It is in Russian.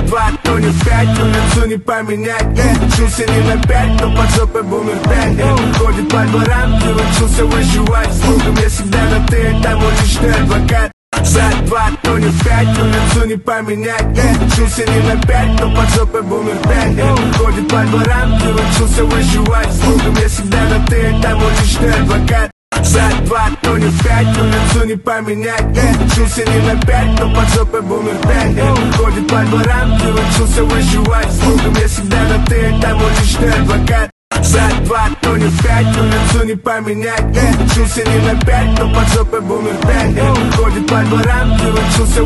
2, то не 5, улицу не поменять. Учился не на 5, но под жопой бумер 5. Ходит по дворам, ты учился выживать. С другом я всегда на ты, это мой личный адвокат. За 2, то не 5, улицу не поменять. Учился не на 5, но под жопой бумер 5. Ходит по дворам, ты учился выживать. С другом я всегда на ты, это мой личный адвокат. За 2, то не 5, улицу не поменять. Учился не на 5, но под жопой бумер 5. Ходит по дворам, ты учился выживать. С другом я всегда на ты, это мой личный адвокат. За 2, то не 5, улицу не поменять. Учился не на 5, но под жопой бумер 5. Ходит по дворам, ты учился